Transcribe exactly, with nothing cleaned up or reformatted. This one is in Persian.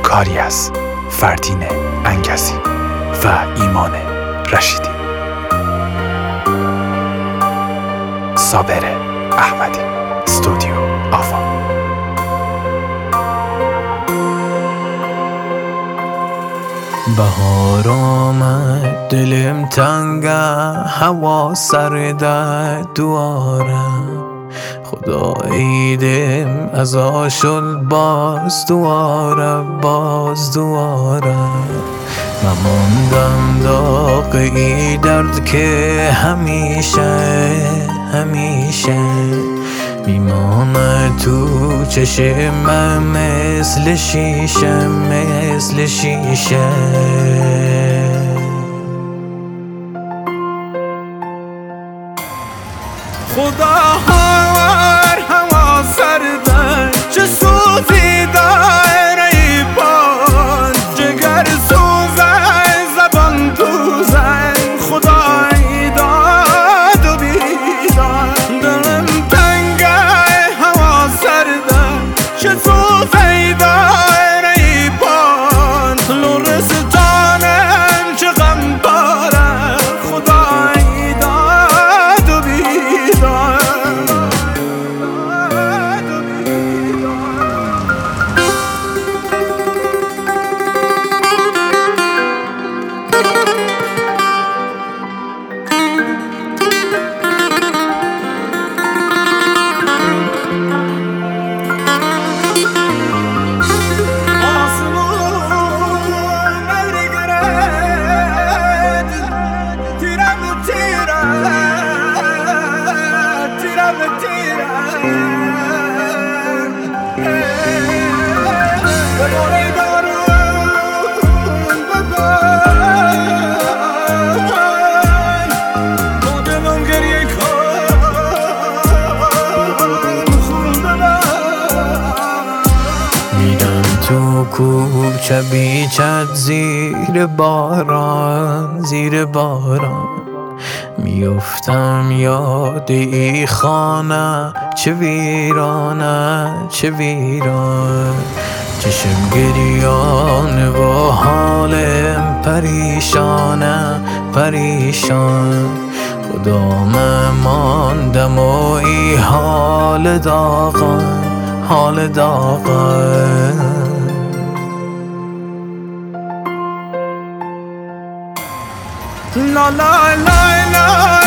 کاری از فردین انگزی و ایمان رشیدی. صابر احمدی، استودیو آوا. بهار آمد دلم تنگه، هوا سرده دوارم، خدا عیدم از آشل باز دواره باز دواره. مماندم داغ ای درد که همیشه همیشه میمانه تو چشم مثل شیشه مثل شیشه. خدا هر هوا سرده چه سوزی داره ای بان، جگر سوزه زبان دوزه، خدا ای داد و بیداد. دلم تنگه هوا سرده چه سوزی داره ای بان، لرستانم چه غم باره، خدا ای داد و بیداد. تو کوچه بیچت زیر باران زیر باران، میفتم یاد ای خانه چه ویرانه چه ویران. چشم گریان و حالم پریشانه پریشان، خدام ماندم و ای حال داغان حال داغان. لا لا لا لا